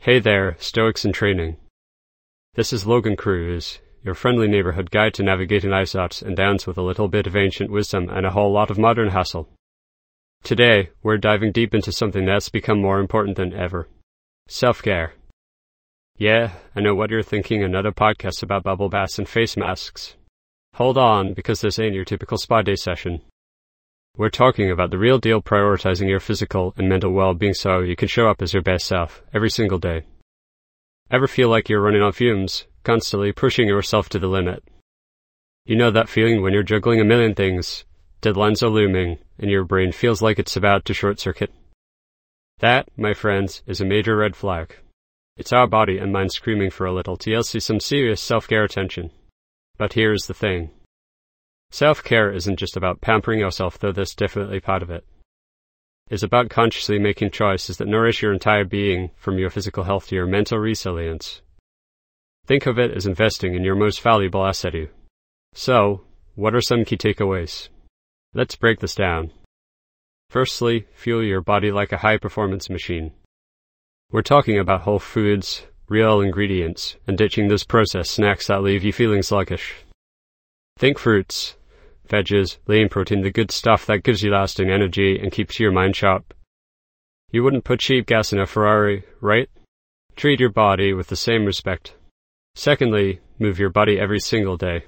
Hey there, Stoics in Training. This is Logan Cruz, your friendly neighborhood guide to navigating life's ups and downs with a little bit of ancient wisdom and a whole lot of modern hustle. Today, we're diving deep into something that's become more important than ever. Self-care. Yeah, I know what you're thinking, another podcast about bubble baths and face masks. Hold on, because this ain't your typical spa day session. We're talking about the real deal, prioritizing your physical and mental well-being so you can show up as your best self every single day. Ever feel like you're running on fumes, constantly pushing yourself to the limit? You know that feeling when you're juggling a million things, deadlines are looming, and your brain feels like it's about to short-circuit? That, my friends, is a major red flag. It's our body and mind screaming for a little TLC, some serious self-care attention. But here's the thing. Self-care isn't just about pampering yourself, though that's definitely part of it. It's about consciously making choices that nourish your entire being, from your physical health to your mental resilience. Think of it as investing in your most valuable asset. So, what are some key takeaways? Let's break this down. Firstly, fuel your body like a high-performance machine. We're talking about whole foods, real ingredients, and ditching those processed snacks that leave you feeling sluggish. Think fruits, veggies, lean protein, the good stuff that gives you lasting energy and keeps your mind sharp. You wouldn't put cheap gas in a Ferrari, right? Treat your body with the same respect. Secondly, move your body every single day.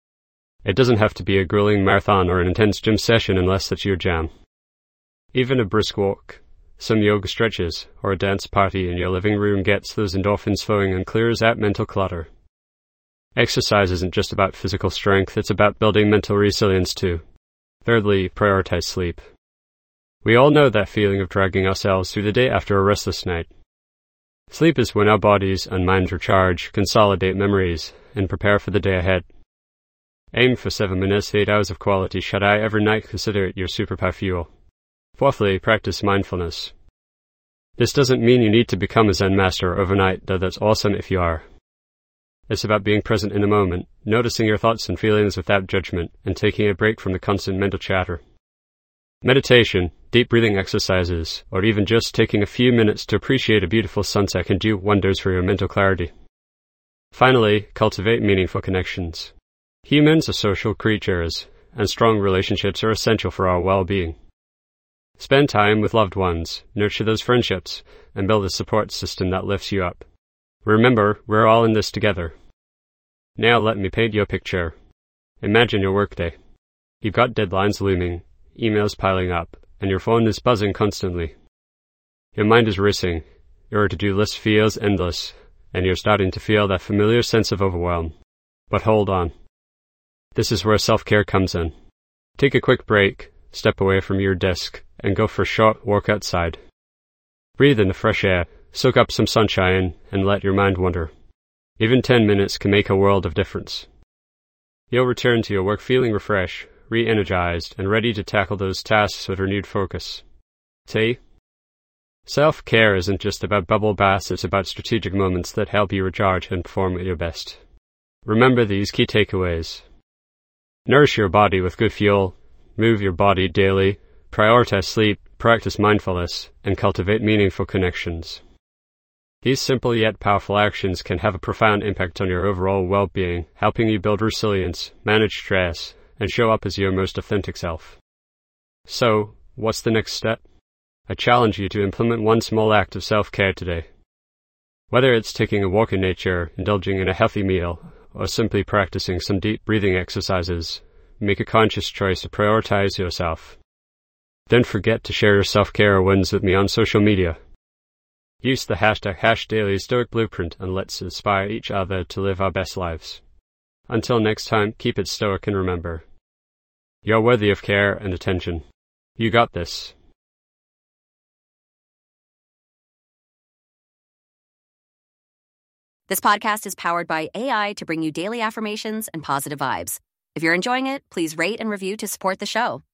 It doesn't have to be a grueling marathon or an intense gym session unless that's your jam. Even a brisk walk, some yoga stretches, or a dance party in your living room gets those endorphins flowing and clears out mental clutter. Exercise isn't just about physical strength, it's about building mental resilience too. Thirdly, prioritize sleep. We all know that feeling of dragging ourselves through the day after a restless night. Sleep is when our bodies and minds recharge, consolidate memories, and prepare for the day ahead. Aim for 7 minutes, 8 hours of quality shut-eye every night. Consider it your superpower fuel. Fourthly, practice mindfulness. This doesn't mean you need to become a Zen master overnight, though that's awesome if you are. It's about being present in the moment, noticing your thoughts and feelings without judgment, and taking a break from the constant mental chatter. Meditation, deep breathing exercises, or even just taking a few minutes to appreciate a beautiful sunset can do wonders for your mental clarity. Finally, cultivate meaningful connections. Humans are social creatures, and strong relationships are essential for our well-being. Spend time with loved ones, nurture those friendships, and build a support system that lifts you up. Remember, we're all in this together. Now let me paint you a picture. Imagine your workday. You've got deadlines looming, emails piling up, and your phone is buzzing constantly. Your mind is racing, your to-do list feels endless, and you're starting to feel that familiar sense of overwhelm. But hold on. This is where self-care comes in. Take a quick break, step away from your desk, and go for a short walk outside. Breathe in the fresh air, soak up some sunshine, and let your mind wander. Even 10 minutes can make a world of difference. You'll return to your work feeling refreshed, re-energized, and ready to tackle those tasks with renewed focus. See? Self-care isn't just about bubble baths, it's about strategic moments that help you recharge and perform at your best. Remember these key takeaways. Nourish your body with good fuel, move your body daily, prioritize sleep, practice mindfulness, and cultivate meaningful connections. These simple yet powerful actions can have a profound impact on your overall well-being, helping you build resilience, manage stress, and show up as your most authentic self. So, what's the next step? I challenge you to implement one small act of self-care today. Whether it's taking a walk in nature, indulging in a healthy meal, or simply practicing some deep breathing exercises, make a conscious choice to prioritize yourself. Don't forget to share your self-care wins with me on social media. Use the hashtag #DailyStoicBlueprint and let's inspire each other to live our best lives. Until next time, keep it stoic and remember, you're worthy of care and attention. You got this. This podcast is powered by AI to bring you daily affirmations and positive vibes. If you're enjoying it, please rate and review to support the show.